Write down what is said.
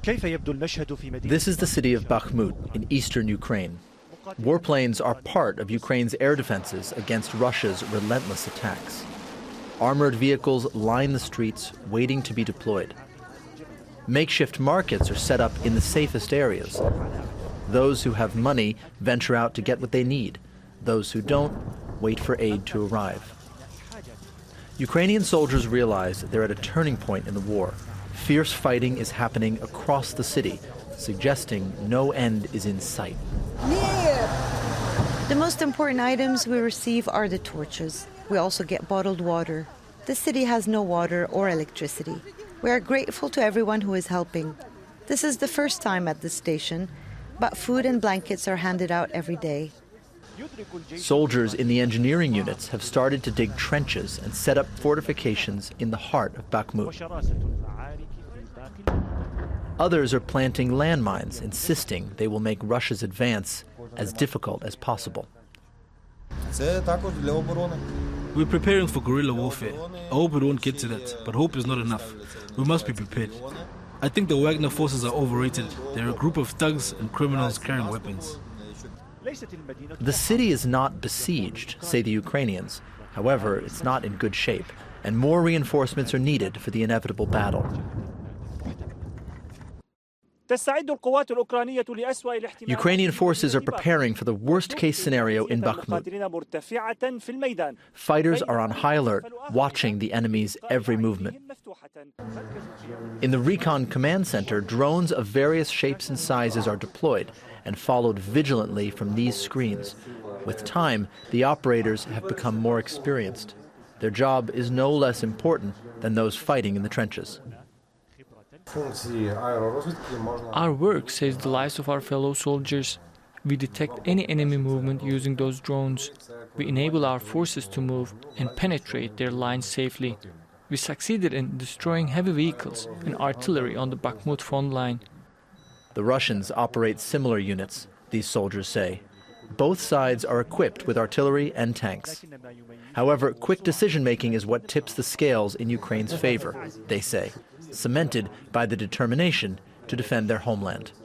This is the city of Bakhmut in eastern Ukraine. Warplanes are part of Ukraine's air defenses against Russia's relentless attacks. Armored vehicles line the streets, waiting to be deployed. Makeshift markets are set up in the safest areas. Those who have money venture out to get what they need. Those who don't wait for aid to arrive. Ukrainian soldiers realize that they're at a turning point in the war. Fierce fighting is happening across the city, suggesting no end is in sight. The most important items we receive are the torches. We also get bottled water. The city has no water or electricity. We are grateful to everyone who is helping. This is the first time at this station, but food and blankets are handed out every day. Soldiers in the engineering units have started to dig trenches and set up fortifications in the heart of Bakhmut. Others are planting landmines, insisting they will make Russia's advance as difficult as possible. We're preparing for guerrilla warfare. I hope we don't get to that, but hope is not enough. We must be prepared. I think the Wagner forces are overrated. They're a group of thugs and criminals carrying weapons. The city is not besieged, say the Ukrainians. However, it's not in good shape, and more reinforcements are needed for the inevitable battle. Ukrainian forces are preparing for the worst-case scenario in Bakhmut. Fighters are on high alert, watching the enemy's every movement. In the Recon Command Center, drones of various shapes and sizes are deployed and followed vigilantly from these screens. With time, the operators have become more experienced. Their job is no less important than those fighting in the trenches. Our work saves the lives of our fellow soldiers. We detect any enemy movement using those drones. We enable our forces to move and penetrate their lines safely. We succeeded in destroying heavy vehicles and artillery on the Bakhmut front line. The Russians operate similar units, these soldiers say. Both sides are equipped with artillery and tanks. However, quick decision-making is what tips the scales in Ukraine's favor, they say, cemented by the determination to defend their homeland.